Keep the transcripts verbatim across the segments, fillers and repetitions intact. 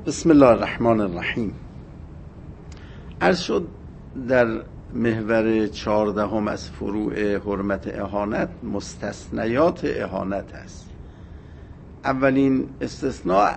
بسم الله الرحمن الرحیم. عرض شد در محور چهاردهم از فروع حرمت اهانت مستثنیات اهانت است. اولین استثناء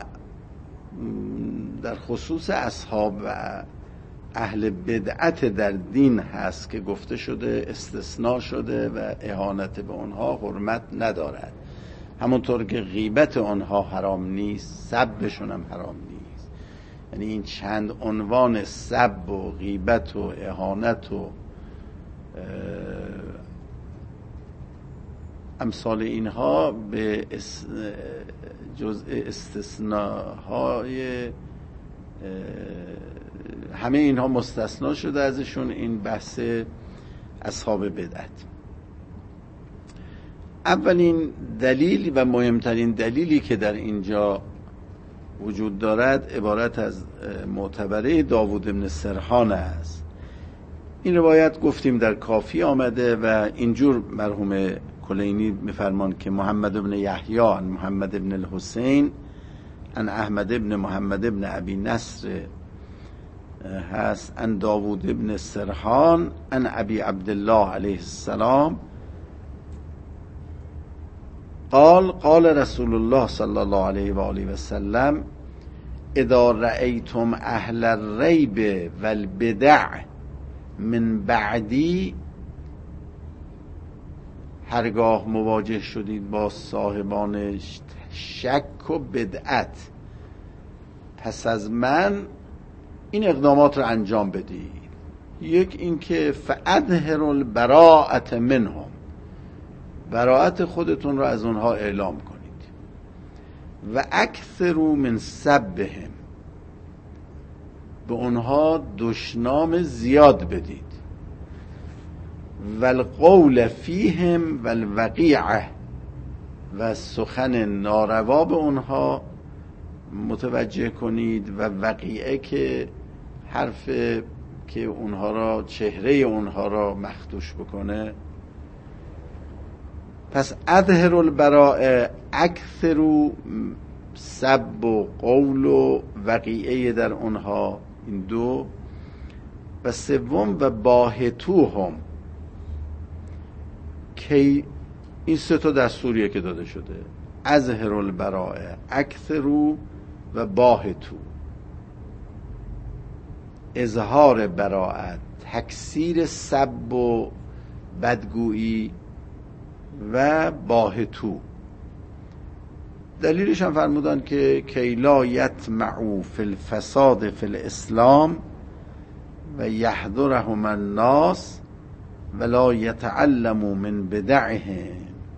در خصوص اصحاب و اهل بدعت در دین هست که گفته شده استثناء شده و اهانت به آنها حرمت ندارد، همونطور که غیبت آنها حرام نیست، سبشون هم حرام نیست. یعنی این چند عنوان سب و غیبت و اهانت و امثال اینها به جزء استثناهای همه اینها مستثنا شده ازشون این بحث اصحاب بدعت. اولین دلیل و مهمترین دلیلی که در اینجا وجود دارد عبارت از معتبره داوود بن سرحان است. این روایت گفتیم در کافی آمده و اینجور مرحوم کلینی میفرمان که محمد بن یحیی عن محمد بن الحسین عن احمد بن محمد بن ابی نصر هست عن داوود بن سرحان عن ابی عبدالله علیه السلام قال قال رسول الله صلی الله علیه و آله و سلم اذا رأیتم اهل الریب والبدع من بعدی، هرگاه مواجه شدید با صاحبان شک و بدعت پس از من، این اقدامات رو انجام بدید. یک اینکه فاظهروا البراءة منهم، براءت خودتون رو از اونها اعلام کنید. و اکثروا من سبهم، به اونها دشنام زیاد بدید. و القول فیهم و الوقیعه، و سخن ناروا به اونها متوجه کنید. و وقیعه که حرف که اونها را، چهره اونها را مخدوش بکنه. پس اظهر البراء، اکثرو سب و قول و وقیعه در اونها، این دو. و سوم و باهتوهم، که این سه تا دستوریه که داده شده: اظهر البراء، اکثرو و باهتو. اظهار براءت، تکثیر سب و بدگویی، و باهتو. دلیلش هم فرمودن که کی لا یطمعوا فی الفساد فی الاسلام و یحذرهم الناس ولا یتعلموا من بدعهم.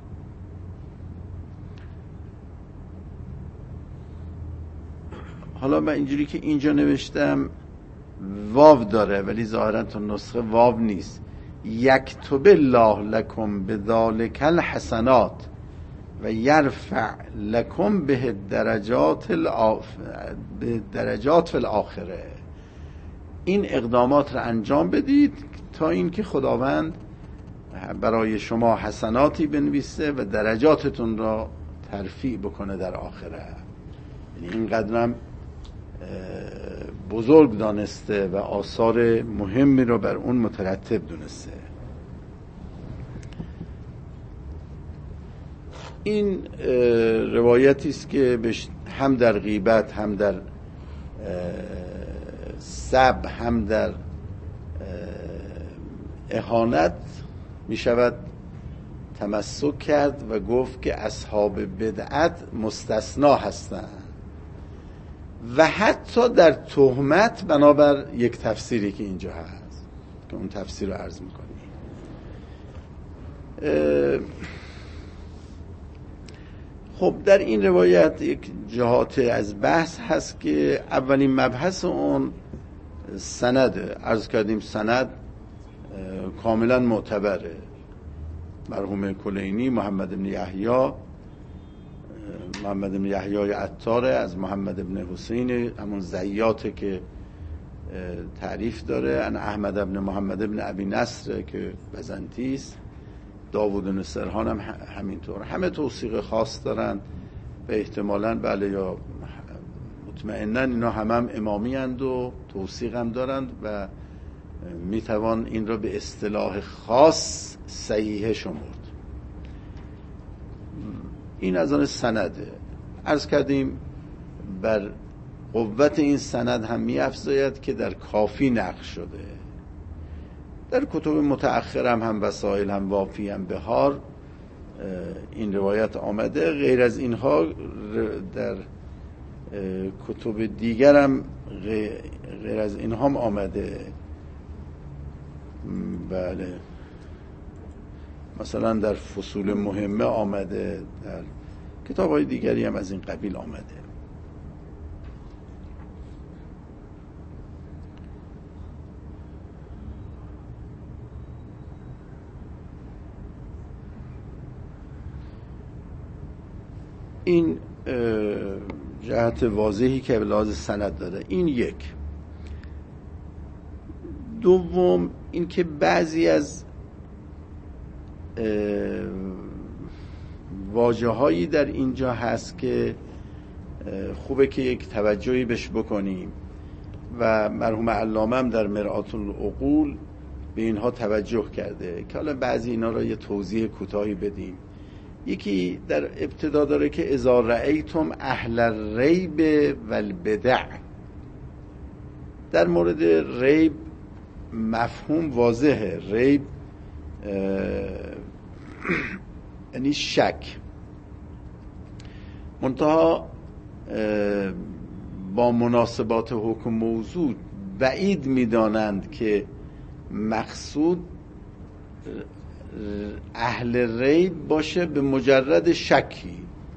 حالا من اینجوری که اینجا نوشتم واو داره، ولی ظاهرا تو نسخه واو نیست. یکتب الله لکم بذالک الحسنات و یرفع لکم به درجات به درجات فی الاخره. این اقدامات را انجام بدید تا اینکه خداوند برای شما حسناتی بنویسه و درجاتتون را ترفیع بکنه در آخره. یعنی اینقدرم بزرگ دانسته و آثار مهمی رو بر اون مترتب دونسته. این روایتی است که هم در غیبت، هم در سب، هم در اهانت می شود تمسک کرد و گفت که اصحاب بدعت مستثنا هستند. و حتی در تهمت بنابر یک تفسیری که اینجا هست که اون تفسیر رو عرض میکنیم. خب در این روایت یک جهات از بحث هست که اولین مبحث اون سنده. عرض کردیم سند کاملا معتبره. مرحوم کلینی محمد بن یحیی محمد بن یحیی عطار از محمد بن حسین، همون زیاته که تعریف داره. ان احمد بن محمد بن ابی نصر که بزنتی است. داوود بن سرحان هم همینطور. همه توثیق خاص دارن و احتمالاً بله یا مطمئنا اینا هم هم امامی اند و توثیق هم دارند و میتوان این را به اصطلاح خاص صحیحه شمرد. این از آن سنده. عرض کردیم بر قوت این سند هم می افزاید که در کافی نقل شده. در کتب متأخر هم هم وسائل هم وافی هم بهار این روایت آمده. غیر از اینها در کتب دیگر هم غیر از اینها هم آمده. بله، مثلا در فصول مهمه آمده، در کتاب‌های دیگری هم از این قبیل آمده. این جهت واضحی که به لحاظ سند داره. این یک. دوم این که بعضی از واژه‌هایی در اینجا هست که خوبه که یک توجهی بهش بکنیم و مرحوم علامه هم در مرآت العقول به اینها توجه کرده که حالا بعضی اینا را یه توضیح کوتاهی بدیم. یکی در ابتدا داره که اذا رأیتم اهل الریب والبدع. در مورد ریب مفهوم واضحه. ریب یعنی شک. منتها با مناسبات حکم موضوع بعید می‌دانند که مقصود اهل ریب باشه به مجرد شکی.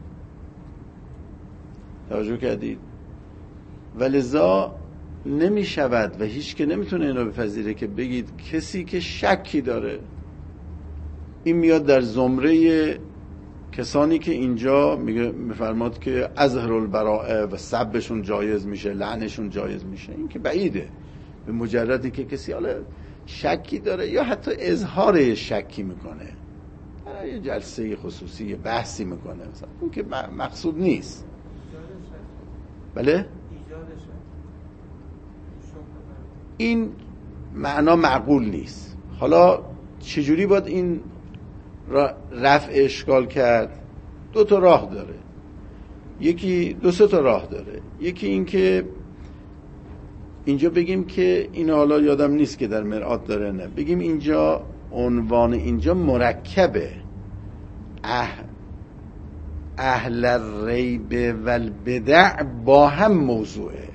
توجه کردید؟ ولذا نمی شود و هیچ که نمیتونه اینو بپذیره که بگید کسی که شکی داره این میاد در زمره کسانی که اینجا میگه میفرماد که اظهر البراءه و سبشون جایز میشه، لعنشون جایز میشه. این که بعیده. به مجردی که کسی حالا شکی داره یا حتی اظهار شکی میکنه، یه جلسه خصوصی یه بحثی میکنه، مثلا اون که مقصود نیست. بله؟ این معنا معقول نیست. حالا چجوری باید این رفع اشکال کرد؟ دو تا راه داره. یکی دو سه تا راه داره. یکی این که اینجا بگیم که این حالا یادم نیست که در مرآت داره نه، بگیم اینجا عنوان اینجا مرکبه. اه اهل الریب والبدع با هم موضوعه.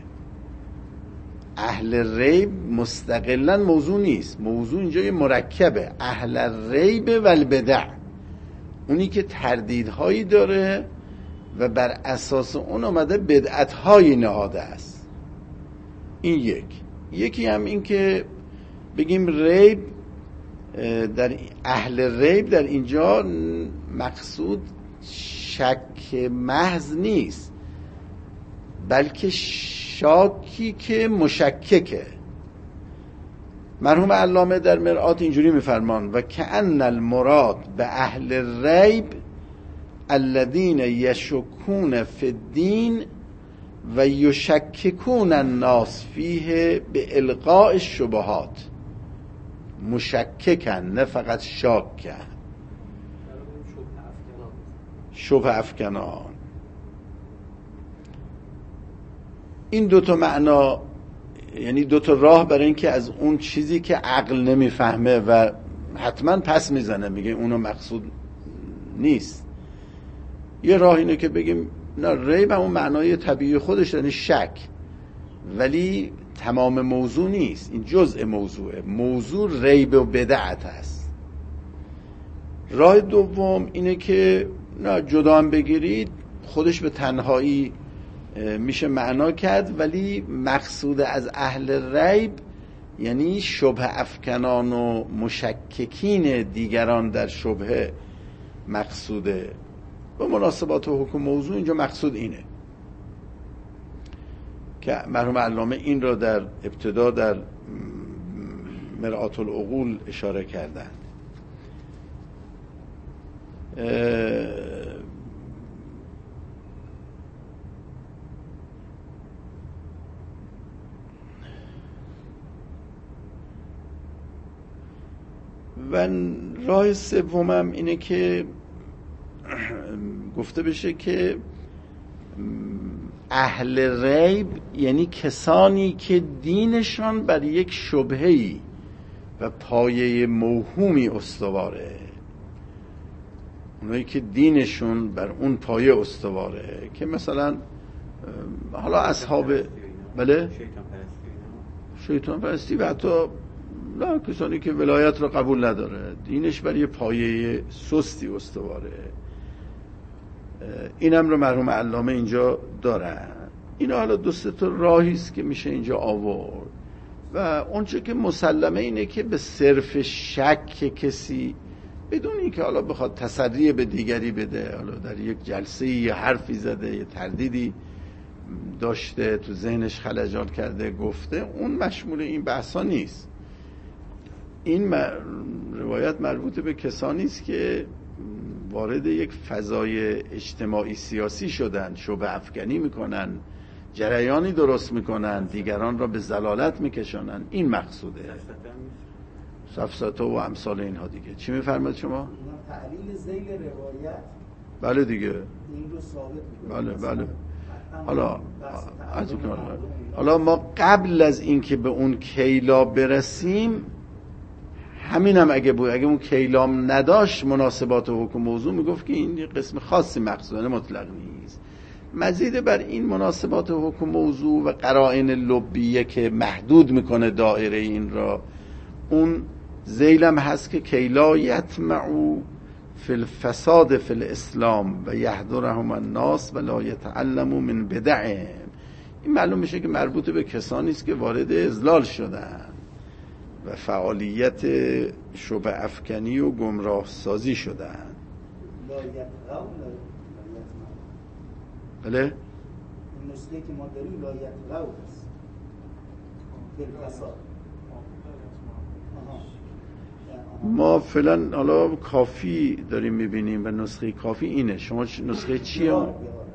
اهل ریب مستقلا موضوع نیست. موضوع اینجا یه مرکبه. اهل الریب والبدع، اونی که تردیدهایی داره و بر اساس اون آمده بدعت‌های نهاده است. این یک. یکی هم این که بگیم ریب در اهل ریب در اینجا مقصود شک محض نیست، بلکه شاکی که مشککه. مرحوم علامه در مرآت اینجوری میفرمان و کأن المراد به اهل الریب الذین یشکون فی الدین و یشککون الناس فیه به القاء الشبهات. مشککن، نه فقط شاکن. شبه افکنان. این دوتا معنا، یعنی دوتا راه برای اینکه از اون چیزی که عقل نمیفهمه و حتما پس میزنه میگه اونو مقصود نیست. یه راه اینه که بگیم نه، ریب اون معنای طبیعی خودش یعنی شک، ولی تمام موضوع نیست. این جزء موضوعه. موضوع ریب و بدعت هست. راه دوم اینه که نه، جدا هم بگیرید خودش به تنهایی میشه معنا کرد، ولی مقصود از اهل ریب یعنی شبه افکنان و مشککین دیگران در شبهه مقصوده. به مناسبات و حکم موضوع اینجا مقصود اینه که مرحوم علامه این را در ابتدا در مرآت العقول اشاره کردند. و راه سومم اینه که گفته بشه که اهل ریب یعنی کسانی که دینشان بر یک شبهه‌ای و پایه موهومی استواره، اونایی که دینشون بر اون پایه استواره، که مثلا حالا اصحاب بله شیطان پرستی و حتی نه کسانی که ولایت رو قبول نداره، دینش بر یه پایه سستی استواره. اینم رو مرحوم علامه اینجا دارن. این حالا دو سه تا راهی است که میشه اینجا آورد و اونچه که مسلمه اینه که به صرف شک کسی بدون اینکه حالا بخواد تسری به دیگری بده، حالا در یک جلسه یه حرفی زده، یه تردیدی داشته، تو ذهنش خلجان کرده گفته، اون مشمول این بحثا نیست. این روایت مربوط به کسانی است که وارد یک فضای اجتماعی سیاسی شدن، شبه افکنی میکنن، جریانی درست میکنن، دیگران را به ضلالت میکشانن. این مقصوده، سفسطه و امثال اینها. دیگه چی میفرماید شما؟ تعلیل ذیل روایت. بله دیگه این رو ثابت میکنه. بله بله. حالا از اون حالا ما قبل از اینکه به اون کیلا برسیم، همینم اگه بود، اگه اون کیلام نداشت مناسبات و حکم موضوع، میگفت که این قسم خاصی مقصودانه مطلق نیست. مزید بر این مناسبات و حکم موضوع و قرائن لبیه که محدود میکنه دایره این را، اون ذیلم هست که کیلا یطمعو فی الفساد فی الاسلام و یحضرهم الناس و لا یتعلموا من بدعهم. این معلوم میشه که مربوط به کسانی است که وارد اضلال شدن و فعالیت شبه افکنی و گمراه سازی شدن. بله؟ این نسخه که ما داریم لا یتقو است بالفساد. ما فعلا حالا کافی داریم میبینیم و نسخه کافی اینه. شما نسخه چیه؟ بله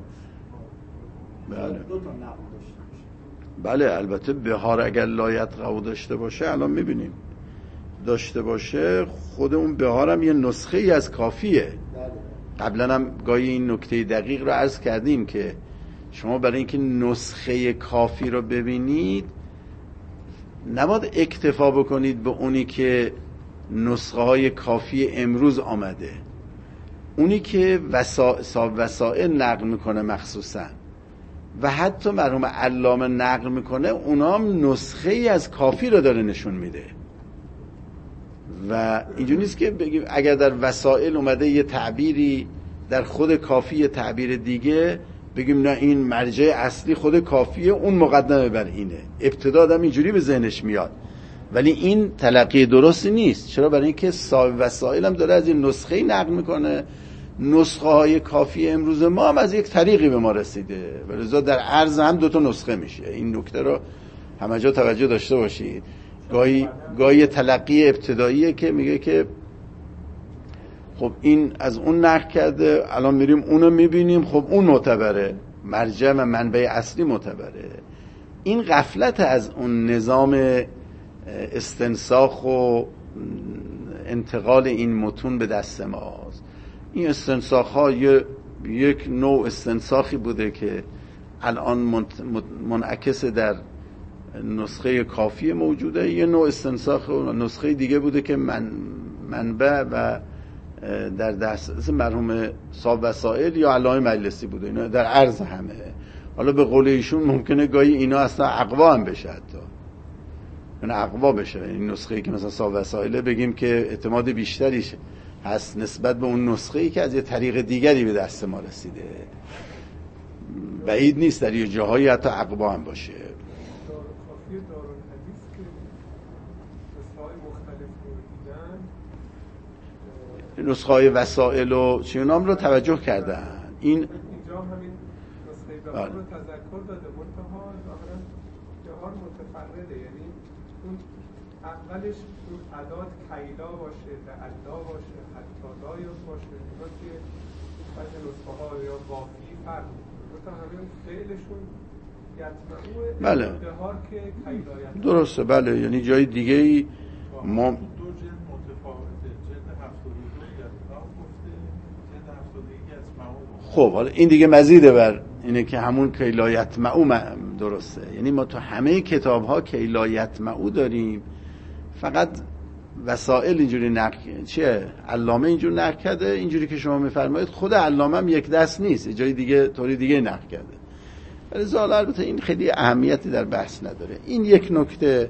بله البته بهار اگر لایت قو داشته باشه الان میبینیم داشته باشه، خود اون بهار هم یه نسخه ای از کافیه. قبلا هم گاهی این نکته دقیق رو عرض کردیم که شما برای اینکه نسخه کافی رو ببینید نباید اکتفا بکنید به اونی که نسخه های کافی امروز آمده، اونی که وسا... وسائل نقل میکنه مخصوصا و حتی مرحوم علامه نقل میکنه، اونام نسخه ای از کافی رو داره نشون میده. و اینجوری نیست که بگیم اگر در وسائل اومده یه تعبیری در خود کافی یه تعبیر دیگه بگیم نه این مرجع اصلی خود کافیه، اون مقدمه بر اینه. ابتدا آدم اینجوری به ذهنش میاد، ولی این تلقی درستی نیست. چرا؟ برای اینکه صاحب وسائل هم داره از این نسخه نقل میکنه. نسخه های کافی امروز ما هم از یک طریقی به ما رسیده، ولذا در عرض هم دو تا نسخه میشه. این نکته رو همه جا توجه داشته باشید. گاهی گاهی تلقی ابتداییه که میگه که خب این از اون نقل کرده، الان میریم اونو میبینیم، خب اون معتبره، مرجع و منبع اصلی معتبره. این غفلت از اون نظام استنساخ و انتقال این متون به دست ماست. این استنساخ ها یک نوع استنساخی بوده که الان منعکس در نسخه کافی موجوده، یه نوع استنساخ و نسخه دیگه بوده که من منبع و در دست مرحوم صاحب وسائل یا علامه مجلسی بوده. اینا در عرض همه. حالا به قول ایشون ممکنه گاهی اینا اصلا اقوا هم بشه، حتی یعنی اقوا بشه. این نسخه‌ای که مثلا صاحب وسائل بگیم که اعتماد بیشتریش هست نسبت به اون نسخه‌ای که از یه طریق دیگری به دست ما رسیده. بعید نیست در یه جاهایی حتی اقوا هم باشه. نسخه های وسائل و چنینام رو توجه کردن. این اینجا همین نسخه بهار رو تذکر داده، منتها ظاهرا بهار متفرده، یعنی اون اولش اون ادات کیلا باشه، لعلا باشه، حتی دایوس باشه، اینا که بعضی نسخه ها یا واقعی فرق میکنه. همین فعلشون یطمعو بله بهار که کیلا درسته. بله یعنی جای دیگه ای ما دو جنس متفاوته. خب حالا این دیگه مزیده بر اینه که همون کی لا یطمعو درسته، یعنی ما تو همه کتاب ها کی لا یطمعو داریم، فقط وسائل اینجوری نقل چیه علامه اینجور نقل کرده، اینجوری که شما میفرمایید خود علامه هم یک دست نیست، جای دیگه طوری دیگه نقل کرده، ولی ظاهر البته این خیلی اهمیتی در بحث نداره. این یک نکته.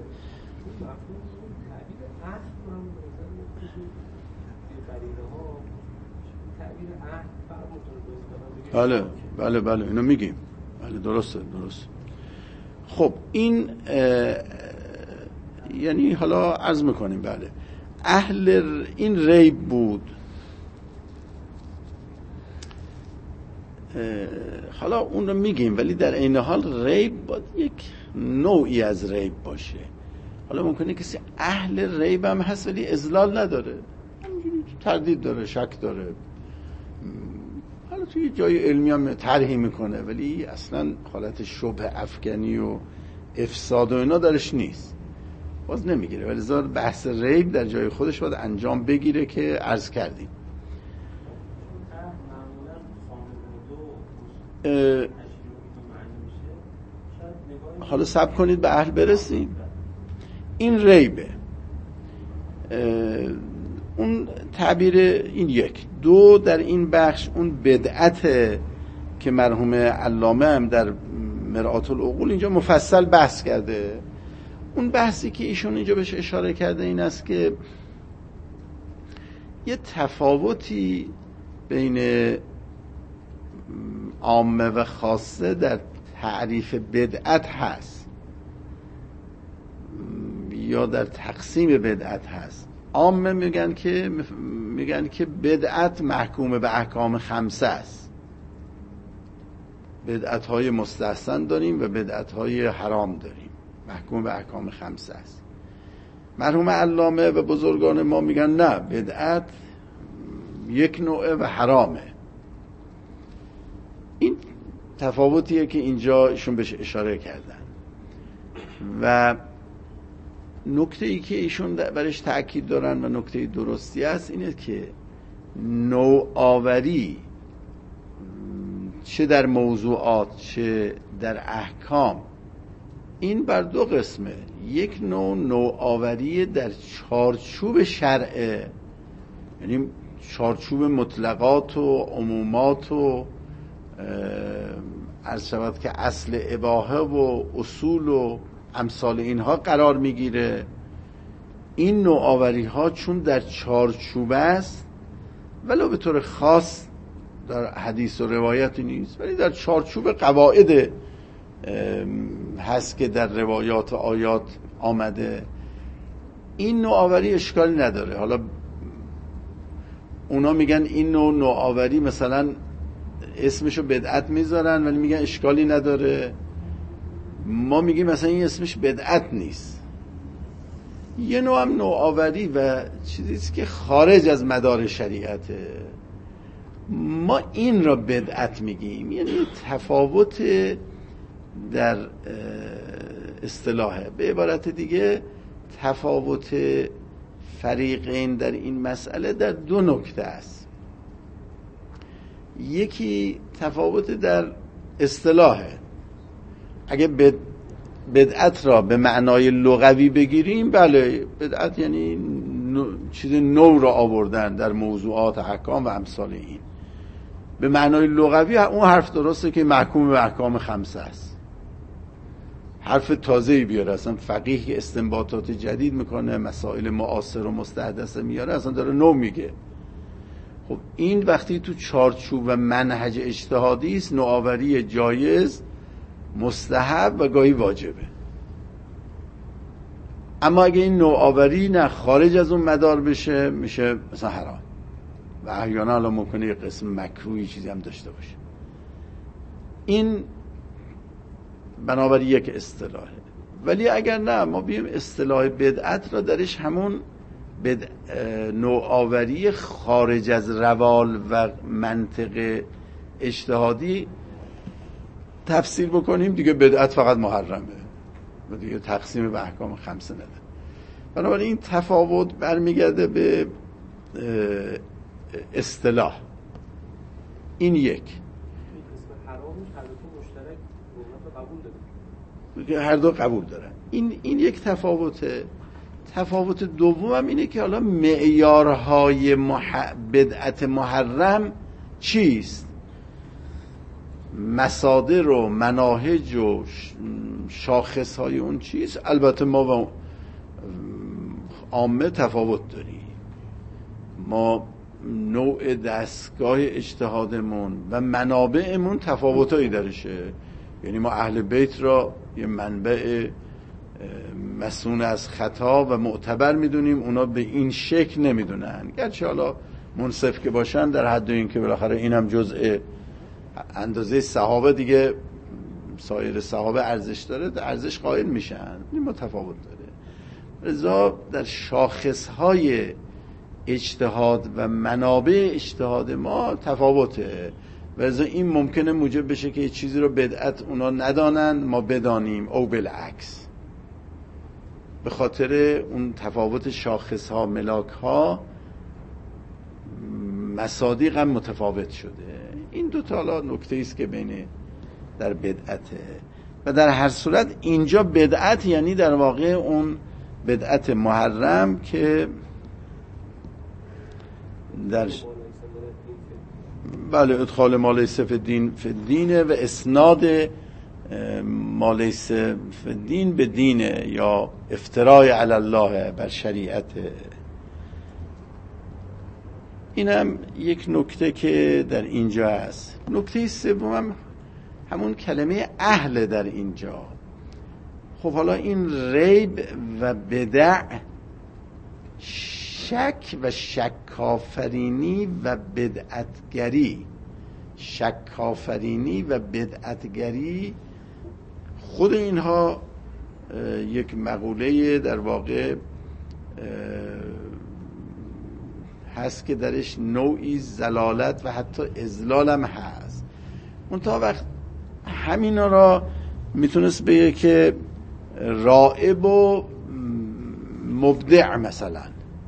بله بله بله اینو میگیم، بله درسته درسته. خب این یعنی حالا عرض میکنیم بله اهل این ریب بود. حالا اون رو میگیم، ولی در این حال ریب باید یک نوعی از ریب باشه. حالا ممکنه کسی اهل ریب هم هست ولی اضلال نداره، تردید داره، شک داره، حالا توی جای علمی هم طرحی میکنه ولی اصلا حالت شبه افکنی و افساد و اینا درش نیست، باز نمیگیره. ولی ظاهر بحث ریب در جای خودش باید انجام بگیره که عرض کردیم. حالا صبر کنید به اهل برسیم. این ریبه. اون تعبیر این یک. دو، در این بخش اون بدعت که مرحوم علامه هم در مرآت العقول اینجا مفصل بحث کرده. اون بحثی که ایشون اینجا بهش اشاره کرده این است که یه تفاوتی بین عامه و خاصه در تعریف بدعت هست یا در تقسیم بدعت هست. عامه میگن که میگن که بدعت محکوم به احکام خمسه است، بدعت های مستحسن داریم و بدعت های حرام داریم، محکوم به احکام خمسه است. مرحوم علامه و بزرگان ما میگن نه، بدعت یک نوعه و حرامه. این تفاوتیه که اینجا ایشون بهش اشاره کردن و نکته ای که ایشون برش تأکید دارن و نکته درستی است اینه که نوآوری چه در موضوعات چه در احکام این بر دو قسمه. یک نوع نوآوری در چارچوب شرعه، یعنی چارچوب مطلقات و عمومات و عرض شود که اصل اباحه و اصول و امثال اینها قرار میگیره. این نوآوری ها چون در چارچوب است ولو به طور خاص در حدیث و روایتی نیست، ولی در چارچوب قواعد هست که در روایات و آیات آمده، این نوآوری اشکالی نداره. حالا اونا میگن این نوع نوآوری مثلا اسمشو بدعت میذارن ولی میگن اشکالی نداره. ما میگیم مثلا این اسمش بدعت نیست، یه نوع هم نوآوری و چیزیست که خارج از مدار شریعته، ما این را بدعت میگیم. یعنی تفاوت در اصطلاحه. به عبارت دیگه تفاوت فریقین در این مسئله در دو نکته است. یکی تفاوت در اصطلاحه. اگه بدعت را به معنای لغوی بگیریم، بله بدعت یعنی نو، چیز نو را آوردن در موضوعات احکام و امثال این. به معنای لغوی اون حرف درسته که محکوم به احکام خمسه است، حرف تازه‌ای بیاره. اصلا فقیه که استنباطات جدید میکنه، مسائل معاصر و مستحدث میاره، اصلا داره نو میگه. خب این وقتی تو چارچوب و منهج اجتهادی است، نوآوری جایز، مستحب و گاهی واجبه. اما اگه این نوآوری نه خارج از اون مدار بشه، میشه مثلا حرام و احیانا حالا ممکنه یه قسم مکروهی چیزی هم داشته باشه. این بنابراین یک اصطلاحه. ولی اگر نه ما بیم اصطلاح بدعت را درش همون بد... نوآوری خارج از روال و منطق اجتهادی تفسیر بکنیم، دیگه بدعت فقط محرمه و دیگه تقسیم به احکام خمسه نده. بنابراین این تفاوت برمیگرده به اصطلاح. این یک. قبول داره. هر دو قبول دارن. این این یک تفاوته. تفاوت دوم اینه که حالا معیارهای مح... بدعت محرم چیست؟ مصادر و مناهج و شاخصهای اون چیست؟ البته ما با عامه تفاوت داریم. ما نوع دستگاه اجتهادمون و منابعمون تفاوتایی درشه. یعنی ما اهل بیت را یه منبع مسئول از خطا و معتبر میدونیم، اونا به این شکل نمیدونن، گرچه حالا منصف که باشن در حد این که بالاخره اینم جزء اندازه صحابه دیگه، سایر صحابه ارزش داره، ارزش قائل میشن. این متفاوت داره. لذا در شاخصهای اجتهاد و منابع اجتهاد ما تفاوته، لذا این ممکنه موجب بشه که یه چیزی رو بدعت اونا ندانن ما بدانیم، او بالعکس. به خاطر اون تفاوت شاخص ها، ملاک ها، مصادیق هم متفاوت شده. این دو تا حالا نکته است که بین در بدعته. و در هر صورت اینجا بدعت یعنی در واقع اون بدعت محرم که در بله ادخال ما لیس فی الدین فی الدین و اسناد ما لیس فی الدین به دینه، یا افترای علی الله بر شریعت. اینم یک نکته که در اینجا هست. نکته سوم همون کلمه اهل در اینجا. خب حالا این ریب و بدع، شک و شکافرینی و بدعتگری، شکافرینی و بدعتگری، خود اینها یک مقوله در واقع هست که درش نوعی زلالت و حتی اضلال هم هست. منتها وقت همینا را میتونست بگه که رائب و مبدع مثلا،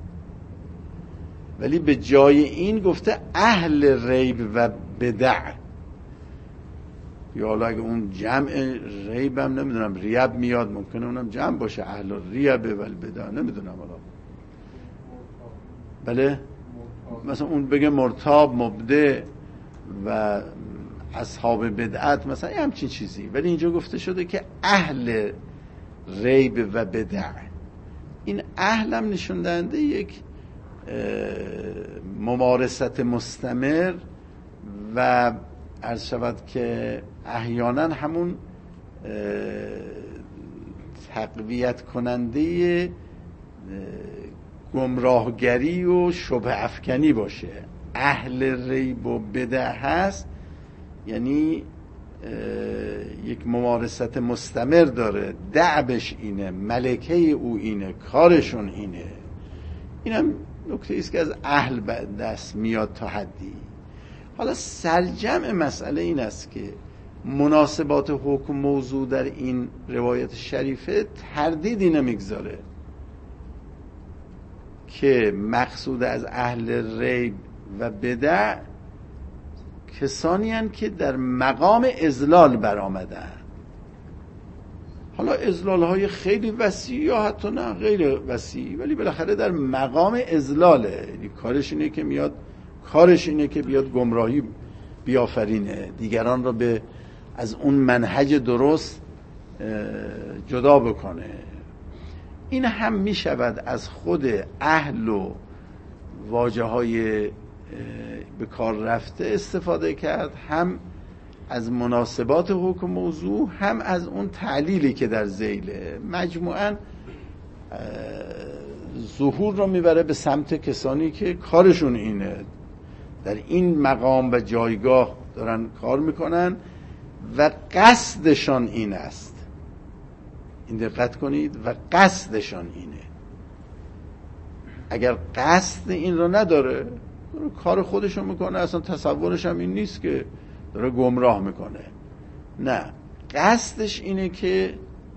ولی به جای این گفته اهل ریب و بدع. یا حالا اگه اون جمع ریب هم نمیدونم ریب میاد، ممکنه اونم جمع باشه، اهل ریبه ولی بدع نمیدونم حالا. بله مثلا اون بگه مرتاب، مبدع و اصحاب بدعت مثلا همچین چیزی، ولی اینجا گفته شده که اهل ریب و بدع. این اهل هم نشون دهنده یک ممارست مستمر و عرض شود که احیانا همون تقویت کننده گمراهگری و شبه افکنی باشه. اهل ریب و بدع هست یعنی یک ممارست مستمر داره، دعبش اینه، ملکه او اینه، کارشون اینه. اینم نکته ایست که از اهل دست میاد تا حدی. حالا سرجمع مسئله این است که مناسبات حکم موضوع در این روایت شریفه تردیدی نمیگذاره که مقصود از اهل ریب و بدع کسانی هستند که در مقام اضلال برآمدن. حالا اضلال های خیلی وسیع یا حتی نه غیر وسیع، ولی بالاخره در مقام اضلاله. یعنی کارش اینه که میاد کارش اینه که بیاد گمراهی بیافرینه، دیگران را به از اون منهج درست جدا بکنه. این هم می شود از خود اهل و واژه های به کار رفته استفاده کرد، هم از مناسبات حکم موضوع، هم از اون تعلیلی که در ذیله. مجموعاً ظهور رو میبره به سمت کسانی که کارشون اینه، در این مقام و جایگاه دارن کار میکنن و قصدشان این است. این دقت کنید، و قصدشان اینه. اگر قصد این رو نداره، کار خودشون میکنه، اصلا تصورش هم این نیست که داره گمراه میکنه. نه، قصدش اینه که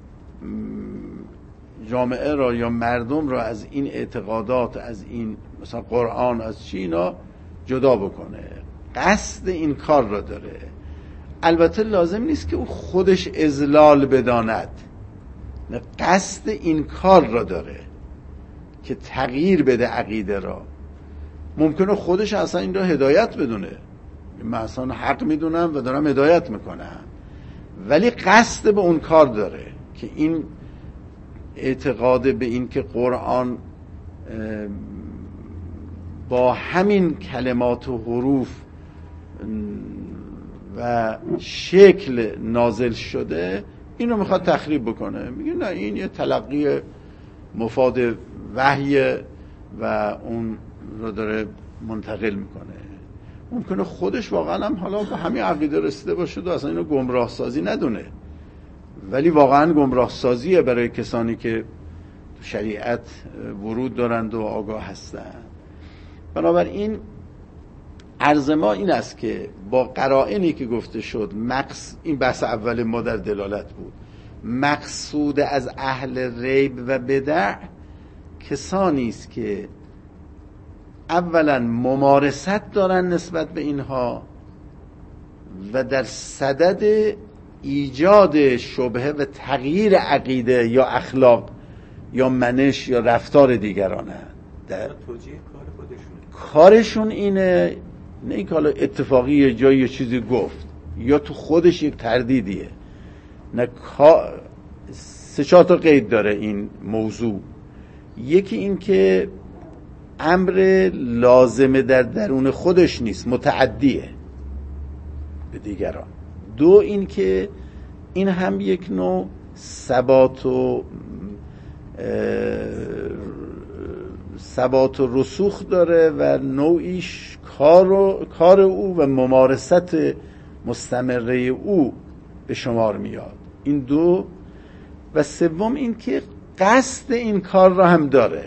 جامعه را یا مردم را از این اعتقادات، از این مثلا قرآن، از چی اینا جدا بکنه. قصد این کار را داره. البته لازم نیست که او خودش اذلال بداند، نه، قصد این کار را داره که تغییر بده عقیده را. ممکنه خودش اصلا این را هدایت بدونه، من اصلا حق میدونم و دارم هدایت میکنم، ولی قصد به اون کار داره که این اعتقاد به این که قرآن با همین کلمات و حروف و شکل نازل شده این رو میخواد تخریب بکنه. میگه نه، این یه تلقی مفاد وحی و اون رو داره منتقل میکنه. ممکنه خودش واقعا هم حالا به همین عقیده رسیده باشه و اصلا اینو گمراه سازی ندونه، ولی واقعا گمراه سازیه برای کسانی که تو شریعت ورود دارند و آگاه هستند. بنابراین عرض ما این است که با قرائنی که گفته شد، مقص... این بحث اول ما در دلالت بود، مقصود از اهل ریب و بدع کسانی است که اولا ممارست دارن نسبت به اینها و در صدد ایجاد شبهه و تغییر عقیده یا اخلاق یا منش یا رفتار دیگرانه. در توجیه کار خودشون کارشون اینه، نه این کار اتفاقی یه جایی یه چیزی گفت یا تو خودش یک تردیدیه، نه کار. سه چهار تا قید داره این موضوع. یکی این که امر لازمه در درون خودش نیست، متعدیه به دیگران. دو این که این هم یک نوع ثبات و ثبات و رسوخ داره و نوعیش کار, و کار او و ممارست مستمره او به شمار میاد. این دو. و سوم این که قصد این کار را هم داره،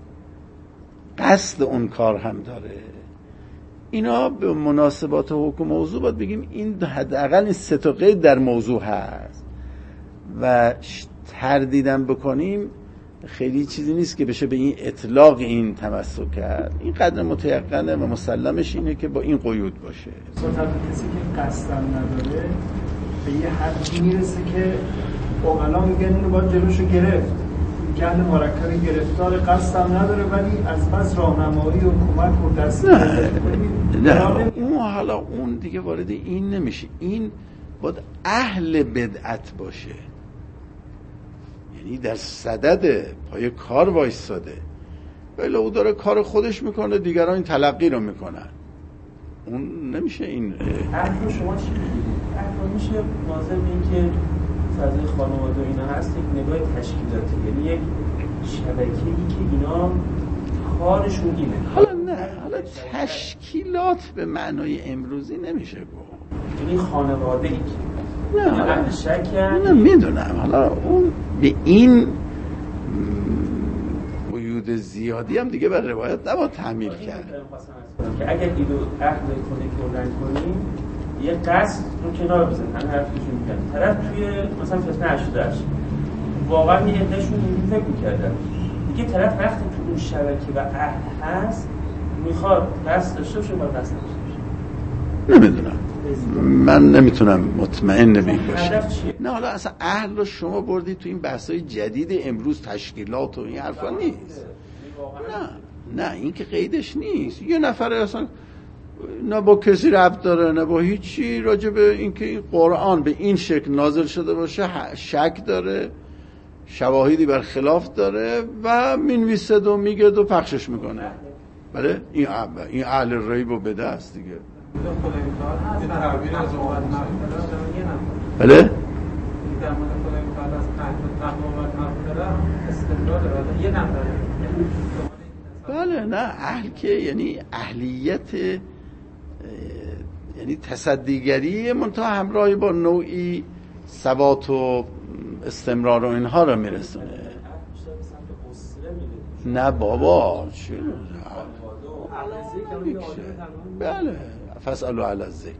قصد اون کار هم داره. اینا به مناسبات حکم موضوع باید بگیم این حداقل این سه تا قید در موضوع هست و تردیدم بکنیم خیلی چیزی نیست که بشه به این اطلاق این تمسک کرد. این قدر متيقنه و مسلمش اینه که با این قیود باشه. مثلا کسی که قصدم نداره به یه حدی میرسه که عقلا میگن اینو باید جلوشو گرفت، گهل مرکب گرفتار قصدم نداره ولی از پس راهنمایی و کمک و دست نه نه اون حالا اون دیگه وارد این نمیشه. این باید اهل بدعت باشه، یعنی در صدد پای کار وایساده، ولی او داره کار خودش میکنه، دیگران این تلقی رو میکنن. اون نمیشه. این اهل شما چی میگید؟ اهل میشه ناظر به این که فضای خانواده و اینا هست، یک نگاه تشکیلاتی، یعنی یک شبکه‌ای که اینا کارشون اینه. حالا نه، حالا تشکیلات به معنای امروزی نمیشه گفت، یعنی خانواده ای که نه اهل شکن. نه میدونم، حالا اون به این قیود زیادی هم دیگه بر روایت نباید تحمیل کرد که اگر ایدو اهل کنه که رنگ کنیم یه قصد رو کنار بزن، همه حرفشون میکنن طرف توی مثلا فتنه هشتادش واقعا یه عدهشون اینجوری فکر میکردن، دیگه طرف وقتی تو اون شبکه و اهل هست میخواد قصد داشته باشه باید قصد داشته باشه. نمیدونم، من نمیتونم مطمئن نمی باشم. نه حالا اصلا اهل رو شما بردی تو این بحثای جدید امروز، تشکیلات و این حرفا نیست. نه نه این که قیدش نیست. یه نفر اصلا نه با کسی ربط داره نه با هیچی، راجع به اینکه این قرآن به این شکل نازل شده باشه شک داره، شواهدی بر خلاف داره و مینویسه و میگه و پخشش میکنه. بله این این اهل ریب و بده است دیگه. بله بله نه اهل که یعنی اهلیت، یعنی تصدیگری منتها همراهی با نوعی ثبات و استمرار و اینها رو میرسونه. نه بابا چه بله فاسألوا علی الذکر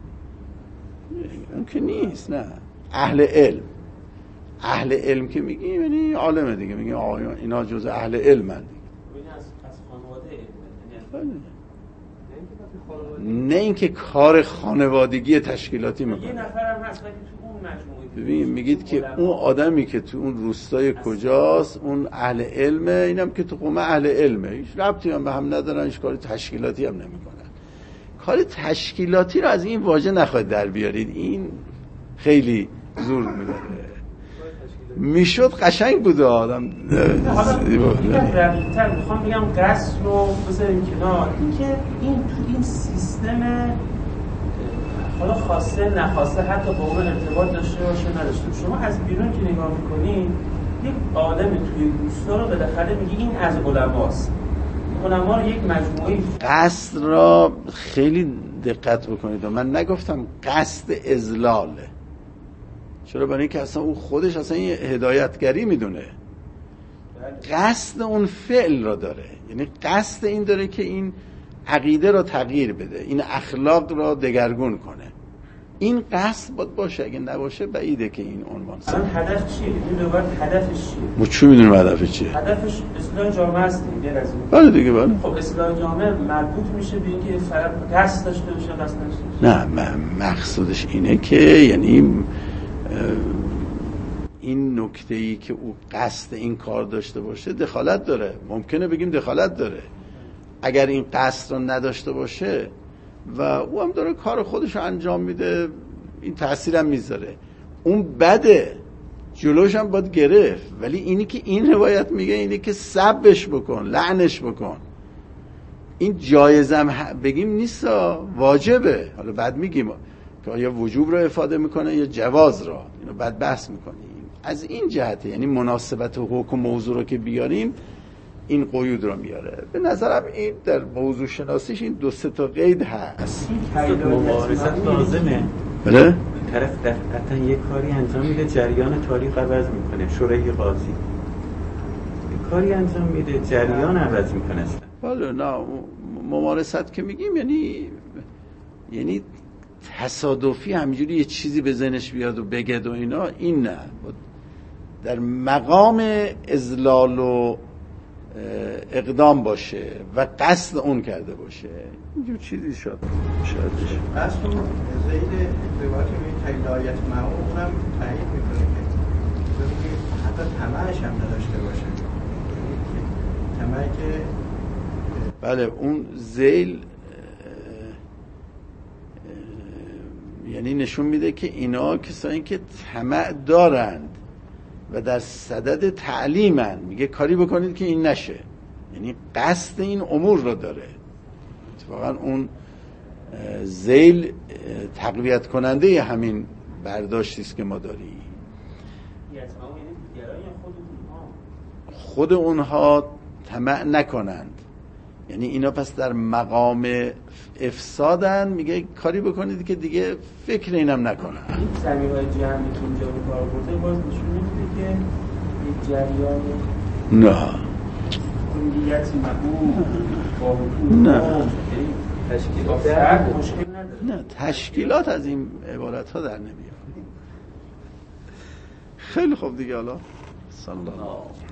اون که نیست. نه اهل علم، اهل علم که میگیم یعنی عالمه دیگه، میگیم آقایان اینا جز اهل علم هستند دیگه. از خانواده علم بله نه اینکه کار خانوادگی تشکیلاتی یه میکنه. نفرم هست ولی تو اون مجموعه ببین میگید که اون آدمی که تو اون روستای کجاست، اون اهل علمه، اینم که تو قوم اهل علمه، هیچ ربطی هم به هم ندارن، هیچ کار تشکیلاتی هم نمیکنن. کار تشکیلاتی رو از این واژه نخواهید در بیارید، این خیلی زور میبره. میشد قشنگ بوده آدم. حالا دقیق‌تر میخوام بگم قصد رو بذاریم کنار، اینکه این تو این سیستم حالا خواسته نخواسته حتی با اون ارتباط داشته باشه نداشته باشه، شما از بیرون که نگاه میکنین یک آدم توی روستا رو بالاخره میگی این از علماست. علما رو یک مجموعه قصد را خیلی دقت بکنید. من نگفتم قصد اضلاله، چرا؟ برای اینکه اصلا او خودش اصلا این هدایتگری میدونه، قصد اون فعل را داره، یعنی قصد این داره که این عقیده را تغییر بده، این اخلاق را دگرگون کنه. این قصد باید باشه، اگه نباشه بعیده که این عنوان اصلا هدف چیه؟ این لغت هدفش چیه؟ ما چی میدونیم هدفش چیه؟ هدفش اصلاح جامعه است دیگه. از این بله دیگه بله. خب اصلاح جامعه مربوط میشه به اینکه فرد قصد داشته باشه، قصد داشته باشه. نه، مقصودش اینه که یعنی این نکته‌ای که او قصد این کار داشته باشه دخالت داره. ممکنه بگیم دخالت داره. اگر این قصد رو نداشته باشه و او هم داره کار خودش رو انجام میده، این تأثیر هم میذاره، اون بده، جلوش هم باید گرفت. ولی اینی که این روایت میگه اینی که سبش بکن، لعنش بکن، این جایزم بگیم نیست، واجبه. حالا بعد میگیم که یا وجوب رو افاده میکنه یا جواز را، اینو بعد بحث میکنیم. از این جهته یعنی مناسبت و حکم موضوع رو که بیاریم این قیود رو میاره. به نظرم این در موضوع شناسیش این دو سه تا قید هست. مبارزت لازمه. بله؟ طرف دقیقاً یک کاری انجام میده، جریان تاریخ عوض میکنه، شورای قاضی کاری انجام میده، جریان عوض میکنه. بله نه، ممارست که میگیم یعنی یعنی تصادفی همینجوری یه چیزی به ذهنش بیاد و بگد و اینا، این نه، در مقام اذلال و اقدام باشه و قصد اون کرده باشه، اینجور چیزی شد شاید بشه. قصد اون زید روایت می تایید معو اونم تایید میکنه که حتی طمعش هم نداشته باشه، طمعی که بله اون ذیل یعنی نشون میده که اینا کسایی که طمع دارند و در صدد تعلیمن، میگه کاری بکنید که این نشه، یعنی قصد این امور رو داره. اتفاقا اون ذیل تقویت کننده همین برداشتی است که ما داریم. خود اونها طمع نکنند، یعنی اینا پس در مقام افسادن، میگه کاری بکنید که دیگه فکر اینم نکنن. این زمین‌های جمعی که اینجا به کار برده باز نشون میده که یک جریان نه کلیت مقبول با نه تشکیلات مشکل نداره. نه تشکیلات از این عبارت ها در نمیاد. خیلی خوب دیگه، حالا صلی الله